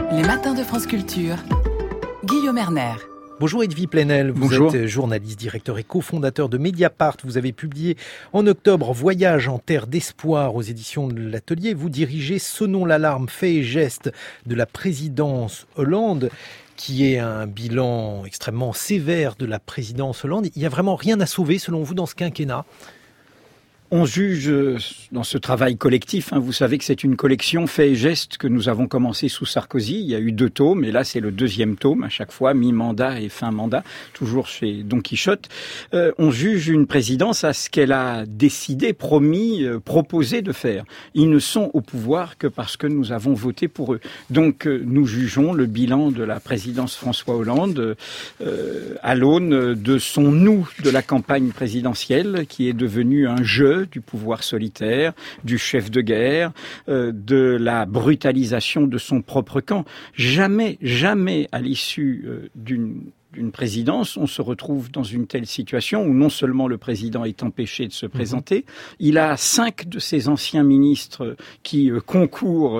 Les matins de France Culture. Guillaume Erner. Bonjour Edwy Plenel, vous êtes journaliste, directeur et cofondateur de Mediapart. Vous avez publié en octobre Voyage en terre d'espoir aux éditions de l'Atelier. Vous dirigez Sonnons l'alarme, faits et gestes de la présidence Hollande, qui est un bilan extrêmement sévère de la présidence Hollande. Il n'y a vraiment rien à sauver selon vous dans ce quinquennat ? On juge dans ce travail collectif, vous savez que c'est une collection faits et gestes que nous avons commencé sous Sarkozy. Il y a eu 2 tomes et là c'est le 2e tome à chaque fois, mi-mandat et fin mandat, toujours chez Don Quichotte. On juge une présidence à ce qu'elle a décidé, promis, proposé de faire. Ils ne sont au pouvoir que parce que nous avons voté pour eux. Donc nous jugeons le bilan de la présidence François Hollande à l'aune de son nous de la campagne présidentielle qui est devenu un jeu du pouvoir solitaire, du chef de guerre, de la brutalisation de son propre camp. Jamais à l'issue d'une présidence, on se retrouve dans une telle situation où non seulement le président est empêché de se présenter, il a 5 de ses anciens ministres qui concourent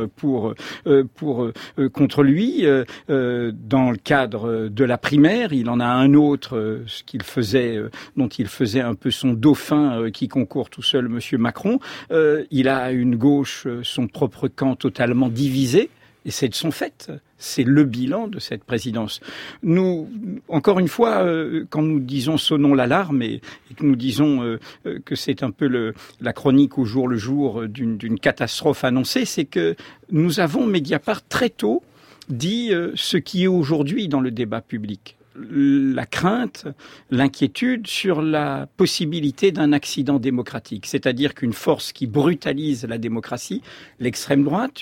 contre lui dans le cadre de la primaire. Il en a un autre, dont il faisait un peu son dauphin, qui concourt tout seul, Monsieur Macron. Il a une gauche, son propre camp totalement divisé. Et c'est de son fait. C'est le bilan de cette présidence. Nous, encore une fois, quand nous disons sonnons l'alarme et que nous disons que c'est un peu la chronique au jour le jour d'une catastrophe annoncée, c'est que nous avons, Mediapart, très tôt dit ce qui est aujourd'hui dans le débat public. La crainte, l'inquiétude sur la possibilité d'un accident démocratique. C'est-à-dire qu'une force qui brutalise la démocratie, l'extrême droite,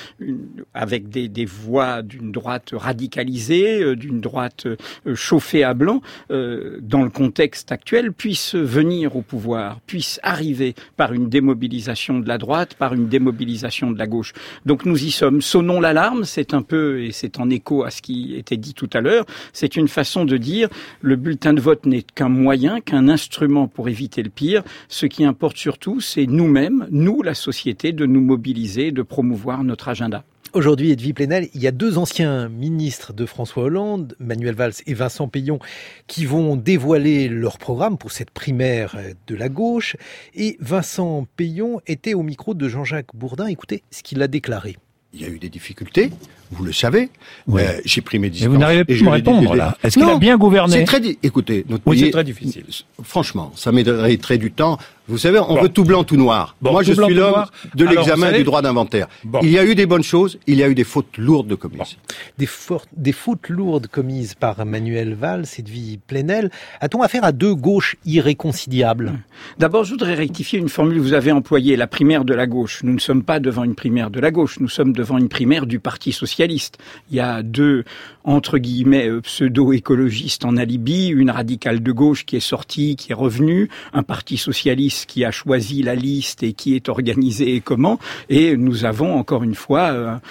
avec des voix d'une droite radicalisée, d'une droite chauffée à blanc, dans le contexte actuel, puisse venir au pouvoir, puisse arriver par une démobilisation de la droite, par une démobilisation de la gauche. Donc nous y sommes. Sonnons l'alarme, c'est un peu, et c'est en écho à ce qui était dit tout à l'heure, c'est une façon de dire le bulletin de vote n'est qu'un moyen, qu'un instrument pour éviter le pire. Ce qui importe surtout, c'est nous-mêmes, nous, la société, de nous mobiliser, de promouvoir notre agenda. Aujourd'hui, Edwy Plenel, il y a 2 anciens ministres de François Hollande, Manuel Valls et Vincent Peillon, qui vont dévoiler leur programme pour cette primaire de la gauche. Et Vincent Peillon était au micro de Jean-Jacques Bourdin. Écoutez ce qu'il a déclaré. Il y a eu des difficultés, vous le savez. Oui. J'ai pris mes distances. Mais vous n'arrivez plus à me répondre, là. Est-ce qu'il a bien gouverné ? Écoutez, notre pays... c'est très difficile. Franchement, ça mériterait du temps. Vous savez, on veut tout blanc, tout noir. Moi, je suis l'homme de l'examen du droit d'inventaire. Il y a eu des bonnes choses, il y a eu des fautes lourdes commises. Des fautes lourdes commises par Manuel Valls et Edwy Plenel. A-t-on affaire à 2 gauches irréconciliables ? D'abord, je voudrais rectifier une formule que vous avez employée, la primaire de la gauche. Nous ne sommes pas devant une primaire de la gauche, nous sommes devant une primaire du Parti socialiste. Il y a 2, entre guillemets, pseudo-écologistes en alibi, une radicale de gauche qui est sortie, qui est revenue, un Parti socialiste qui a choisi la liste et qui est organisé et comment. Et nous avons encore une fois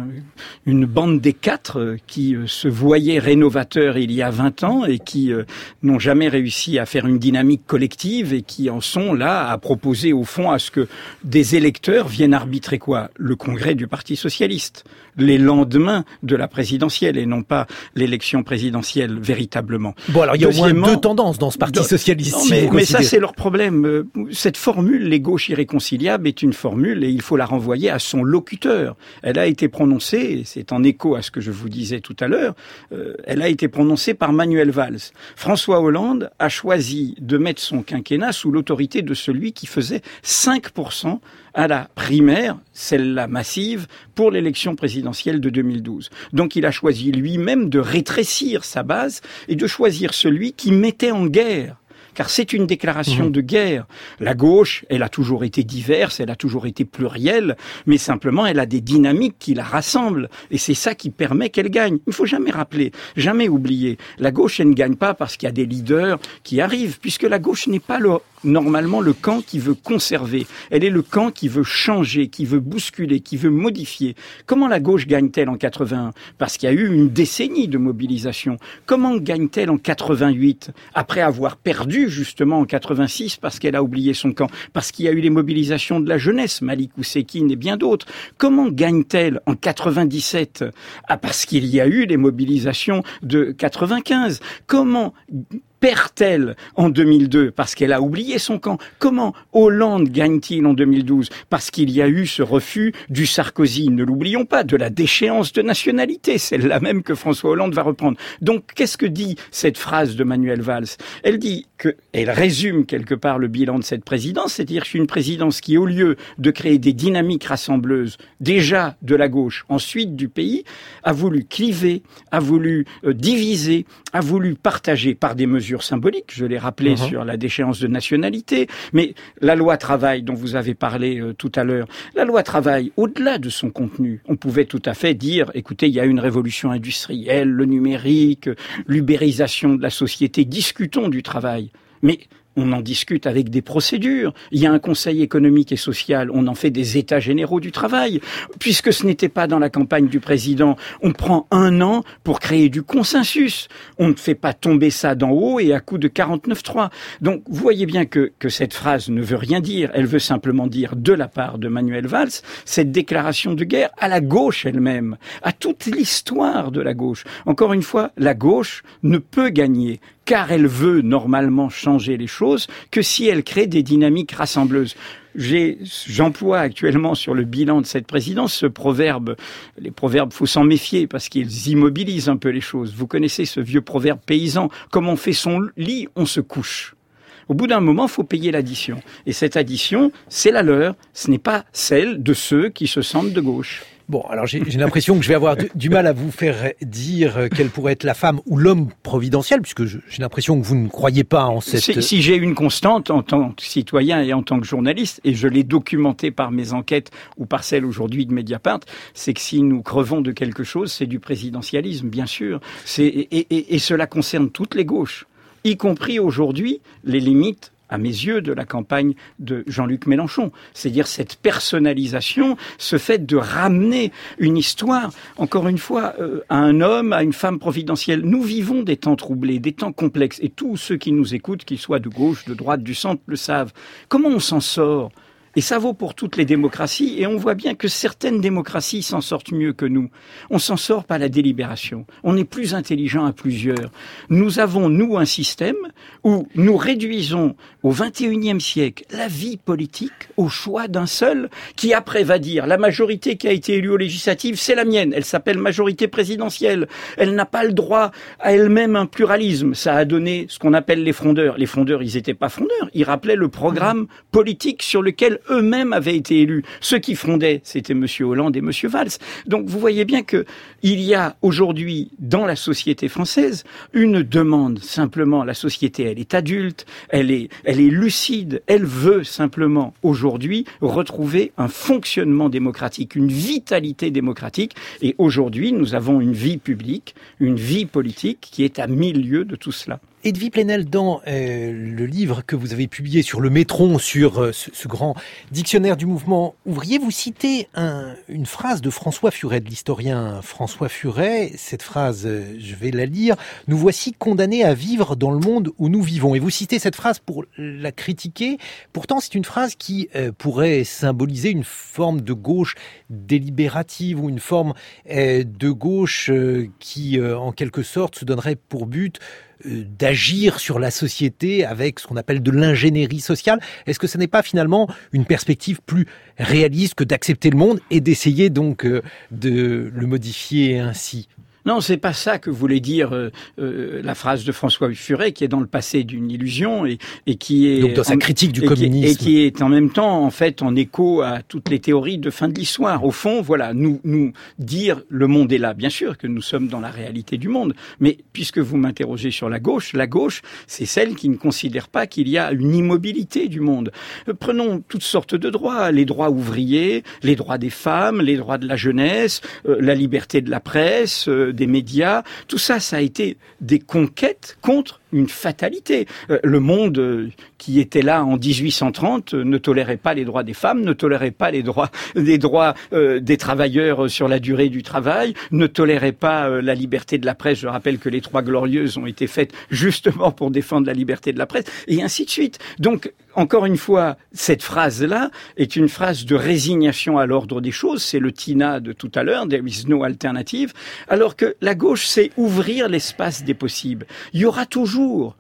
une bande des 4 qui se voyaient rénovateurs il y a 20 ans et qui n'ont jamais réussi à faire une dynamique collective et qui en sont là à proposer au fond à ce que des électeurs viennent arbitrer quoi ? Le congrès du Parti socialiste, les lendemains de la présidentielle et non pas l'élection présidentielle véritablement. Bon, alors il y a au moins 2 tendances dans ce Parti socialiste. Non, mais ça c'est leur problème. Cette formule, les gauches irréconciliables, est une formule et il faut la renvoyer à son locuteur. Elle a été prononcée, et c'est en écho à ce que je vous disais tout à l'heure, elle a été prononcée par Manuel Valls. François Hollande a choisi de mettre son quinquennat sous l'autorité de celui qui faisait 5% à la primaire, celle-là massive, pour l'élection présidentielle de 2012. Donc il a choisi lui-même de rétrécir sa base et de choisir celui qui mettait en guerre. Car c'est une déclaration de guerre. La gauche, elle a toujours été diverse, elle a toujours été plurielle, mais simplement elle a des dynamiques qui la rassemblent. Et c'est ça qui permet qu'elle gagne. Il ne faut jamais rappeler, jamais oublier. La gauche, elle ne gagne pas parce qu'il y a des leaders qui arrivent, puisque la gauche n'est pas normalement le camp qui veut conserver. Elle est le camp qui veut changer, qui veut bousculer, qui veut modifier. Comment la gauche gagne-t-elle en 81 ? Parce qu'il y a eu une décennie de mobilisation. Comment gagne-t-elle en 88 ? Après avoir perdu justement en 86 parce qu'elle a oublié son camp, parce qu'il y a eu les mobilisations de la jeunesse, Malik Oussekine et bien d'autres. Comment gagne-t-elle en 97 ? Parce qu'il y a eu les mobilisations de 95. Comment perd-elle en 2002 parce qu'elle a oublié son camp? Comment Hollande gagne-t-il en 2012? Parce qu'il y a eu ce refus du Sarkozy, ne l'oublions pas, de la déchéance de nationalité, celle-là même que François Hollande va reprendre. Donc, qu'est-ce que dit cette phrase de Manuel Valls? Elle dit elle résume quelque part le bilan de cette présidence, c'est-à-dire que c'est une présidence qui, au lieu de créer des dynamiques rassembleuses, déjà de la gauche, ensuite du pays, a voulu cliver, a voulu diviser, a voulu partager par des mesures symboliques, je l'ai rappelé sur la déchéance de nationalité, mais la loi travail dont vous avez parlé tout à l'heure, la loi travail, au-delà de son contenu, on pouvait tout à fait dire, écoutez, il y a une révolution industrielle, le numérique, l'ubérisation de la société, discutons du travail. Mais on en discute avec des procédures. Il y a un conseil économique et social, on en fait des états généraux du travail. Puisque ce n'était pas dans la campagne du président, on prend 1 an pour créer du consensus. On ne fait pas tomber ça d'en haut et à coup de 49.3. Donc, vous voyez bien que cette phrase ne veut rien dire. Elle veut simplement dire, de la part de Manuel Valls, cette déclaration de guerre à la gauche elle-même, à toute l'histoire de la gauche. Encore une fois, la gauche ne peut gagner car elle veut normalement changer les choses, que si elle crée des dynamiques rassembleuses. J'emploie actuellement sur le bilan de cette présidence ce proverbe. Les proverbes, faut s'en méfier parce qu'ils immobilisent un peu les choses. Vous connaissez ce vieux proverbe paysan, comme on fait son lit, on se couche. Au bout d'un moment, il faut payer l'addition. Et cette addition, c'est la leur, ce n'est pas celle de ceux qui se sentent de gauche. Bon, alors j'ai l'impression que je vais avoir du mal à vous faire dire quelle pourrait être la femme ou l'homme providentiel, puisque j'ai l'impression que vous ne croyez pas en cette... Si j'ai une constante en tant que citoyen et en tant que journaliste, et je l'ai documenté par mes enquêtes ou par celle aujourd'hui de Mediapart, c'est que si nous crevons de quelque chose, c'est du présidentialisme, bien sûr. Et cela concerne toutes les gauches, y compris aujourd'hui les limites, à mes yeux, de la campagne de Jean-Luc Mélenchon. C'est-à-dire cette personnalisation, ce fait de ramener une histoire, encore une fois, à un homme, à une femme providentielle. Nous vivons des temps troublés, des temps complexes, et tous ceux qui nous écoutent, qu'ils soient de gauche, de droite, du centre, le savent. Comment on s'en sort ? Et ça vaut pour toutes les démocraties, et on voit bien que certaines démocraties s'en sortent mieux que nous. On s'en sort par la délibération. On est plus intelligent à plusieurs. Nous avons, nous, un système où nous réduisons au XXIe siècle la vie politique au choix d'un seul, qui après va dire la majorité qui a été élue aux législatives, c'est la mienne. Elle s'appelle majorité présidentielle. Elle n'a pas le droit à elle-même un pluralisme. Ça a donné ce qu'on appelle les frondeurs. Les frondeurs, ils n'étaient pas frondeurs. Ils rappelaient le programme politique sur lequel eux-mêmes avaient été élus. Ceux qui frondaient, c'était M. Hollande et M. Valls. Donc vous voyez bien que il y a aujourd'hui dans la société française une demande. Simplement, la société, elle est adulte, elle est lucide, elle veut simplement aujourd'hui retrouver un fonctionnement démocratique, une vitalité démocratique. Et aujourd'hui, nous avons une vie publique, une vie politique qui est à 1000 lieues de tout cela. Edwy Plenel, dans le livre que vous avez publié sur le métron, sur ce grand dictionnaire du mouvement ouvrier, vous citez une phrase de François Furet, de l'historien François Furet. Cette phrase, je vais la lire. « Nous voici condamnés à vivre dans le monde où nous vivons ». Et vous citez cette phrase pour la critiquer. Pourtant, c'est une phrase qui pourrait symboliser une forme de gauche délibérative ou une forme de gauche qui, en quelque sorte, se donnerait pour but d'agir sur la société avec ce qu'on appelle de l'ingénierie sociale. Est-ce que ce n'est pas finalement une perspective plus réaliste que d'accepter le monde et d'essayer donc de le modifier ainsi ? Non, c'est pas ça que voulait dire la phrase de François Furet, qui est dans le passé d'une illusion et qui est donc dans sa critique du communisme et qui est en même temps en fait en écho à toutes les théories de fin de l'histoire. Au fond, voilà, nous dire le monde est là. Bien sûr que nous sommes dans la réalité du monde, mais puisque vous m'interrogez sur la gauche, c'est celle qui ne considère pas qu'il y a une immobilité du monde. Prenons toutes sortes de droits, les droits ouvriers, les droits des femmes, les droits de la jeunesse, la liberté de la presse, des médias, tout ça, ça a été des conquêtes contre une fatalité. Le monde qui était là en 1830 ne tolérait pas les droits des femmes, ne tolérait pas les droits des travailleurs sur la durée du travail, ne tolérait pas la liberté de la presse. Je rappelle que les 3 Glorieuses ont été faites justement pour défendre la liberté de la presse, et ainsi de suite. Donc, encore une fois, cette phrase-là est une phrase de résignation à l'ordre des choses. C'est le TINA de tout à l'heure, there is no alternative. Alors que la gauche, c'est ouvrir l'espace des possibles. Il y aura toujours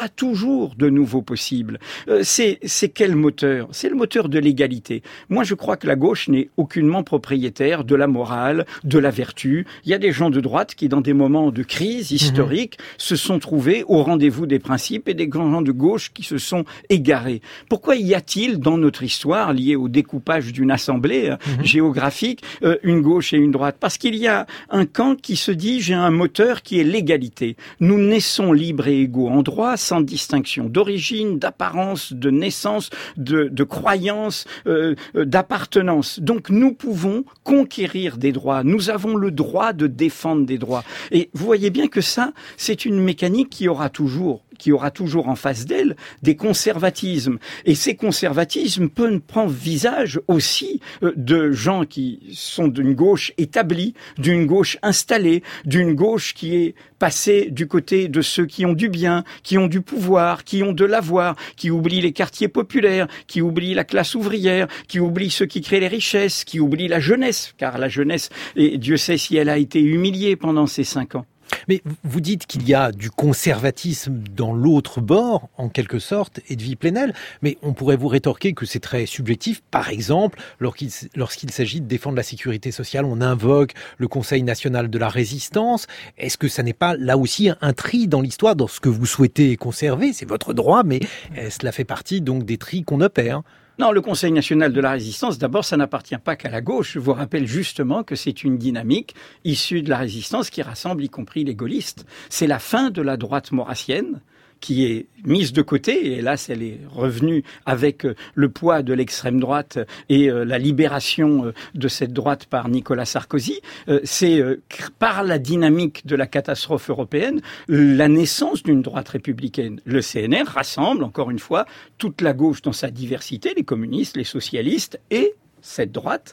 de nouveaux possibles. C'est quel moteur? C'est le moteur de l'égalité. Moi, je crois que la gauche n'est aucunement propriétaire de la morale, de la vertu. Il y a des gens de droite qui, dans des moments de crise historique, se sont trouvés au rendez-vous des principes, et des gens de gauche qui se sont égarés. Pourquoi y a-t-il dans notre histoire, liée au découpage d'une assemblée géographique, une gauche et une droite? Parce qu'il y a un camp qui se dit, j'ai un moteur qui est l'égalité. Nous naissons libres et égaux en droit, sans distinction d'origine, d'apparence, de naissance, de croyance, d'appartenance. Donc nous pouvons conquérir des droits. Nous avons le droit de défendre des droits. Et vous voyez bien que ça, c'est une mécanique qui aura toujours en face d'elle des conservatismes. Et ces conservatismes peuvent prendre visage aussi de gens qui sont d'une gauche établie, d'une gauche installée, d'une gauche qui est passée du côté de ceux qui ont du bien, qui ont du pouvoir, qui ont de l'avoir, qui oublient les quartiers populaires, qui oublient la classe ouvrière, qui oublient ceux qui créent les richesses, qui oublient la jeunesse, car la jeunesse, et Dieu sait si elle a été humiliée pendant ces 5 ans. Mais vous dites qu'il y a du conservatisme dans l'autre bord, en quelque sorte, Edwy Plenel, mais on pourrait vous rétorquer que c'est très subjectif. Par exemple, lorsqu'il s'agit de défendre la sécurité sociale, on invoque le Conseil national de la résistance. Est-ce que ça n'est pas là aussi un tri dans l'histoire, dans ce que vous souhaitez conserver? C'est votre droit, mais cela fait partie donc des tris qu'on opère. Non, le Conseil national de la résistance, d'abord, ça n'appartient pas qu'à la gauche. Je vous rappelle justement que c'est une dynamique issue de la résistance qui rassemble y compris les gaullistes. C'est la fin de la droite maurassienne qui est mise de côté, et hélas elle est revenue avec le poids de l'extrême droite et la libération de cette droite par Nicolas Sarkozy. C'est par la dynamique de la catastrophe européenne la naissance d'une droite républicaine. Le CNR rassemble, encore une fois, toute la gauche dans sa diversité, les communistes, les socialistes et cette droite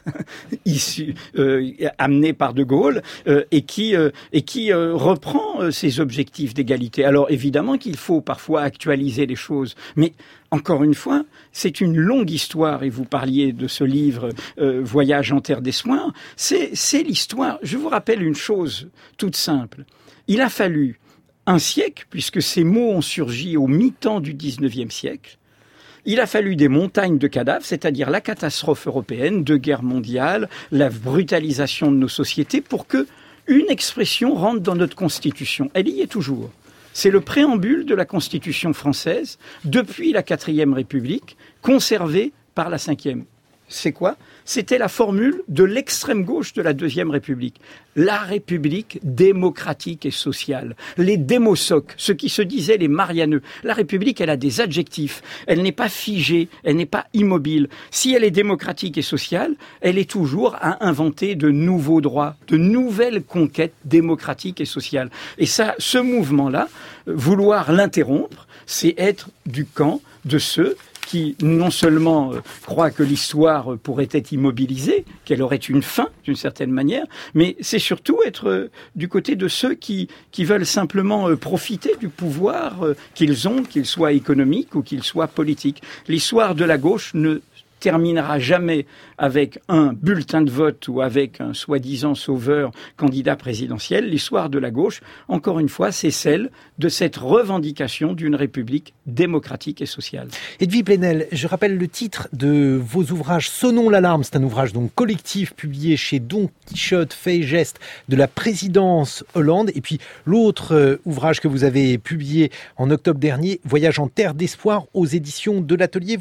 amenée par De Gaulle et qui reprend ses objectifs d'égalité. Alors évidemment qu'il faut parfois actualiser les choses, mais encore une fois, c'est une longue histoire, et vous parliez de ce livre Voyage en terre d'espoir, c'est l'histoire. Je vous rappelle une chose toute simple. Il a fallu un siècle, puisque ces mots ont surgi au mi-temps du 19e siècle. Il a fallu des montagnes de cadavres, c'est-à-dire la catastrophe européenne, 2 guerres mondiales, la brutalisation de nos sociétés, pour que une expression rentre dans notre Constitution. Elle y est toujours. C'est le préambule de la Constitution française, depuis la 4e République, conservée par la 5e. C'est quoi? C'était la formule de l'extrême gauche de la 2e République. La République démocratique et sociale. Les démosoques, ceux qui se disaient les Marianeux. La République, elle a des adjectifs. Elle n'est pas figée, elle n'est pas immobile. Si elle est démocratique et sociale, elle est toujours à inventer de nouveaux droits, de nouvelles conquêtes démocratiques et sociales. Et ça, ce mouvement-là, vouloir l'interrompre, c'est être du camp de ceux qui non seulement croient que l'histoire pourrait être immobilisée, qu'elle aurait une fin d'une certaine manière, mais c'est surtout être du côté de ceux qui veulent simplement profiter du pouvoir qu'ils ont, qu'il soit économique ou qu'il soit politique. L'histoire de la gauche ne terminera jamais avec un bulletin de vote ou avec un soi-disant sauveur candidat présidentiel. L'histoire de la gauche, encore une fois, c'est celle de cette revendication d'une république démocratique et sociale. Edwy Plenel, je rappelle le titre de vos ouvrages. Sonnons l'alarme, c'est un ouvrage donc collectif publié chez Don Quichotte, Fait et Geste de la présidence Hollande. Et puis l'autre ouvrage que vous avez publié en octobre dernier, Voyage en terre d'espoir aux éditions de l'Atelier.